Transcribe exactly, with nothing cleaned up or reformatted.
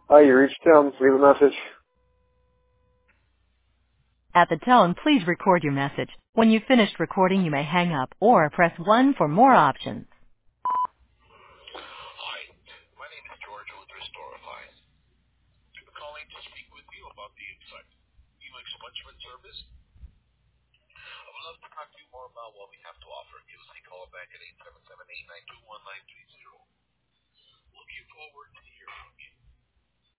Hi, you reached him. Leave a message. At the tone, please record your message. When you've finished recording, you may hang up or press one for more options. Hi, my name is George with Restorify. I'm calling to speak with you about the insight. You like so much of a service? I would love to talk to you more about what we have to offer. Give us a call back at eight seven seven, eight nine two, one nine three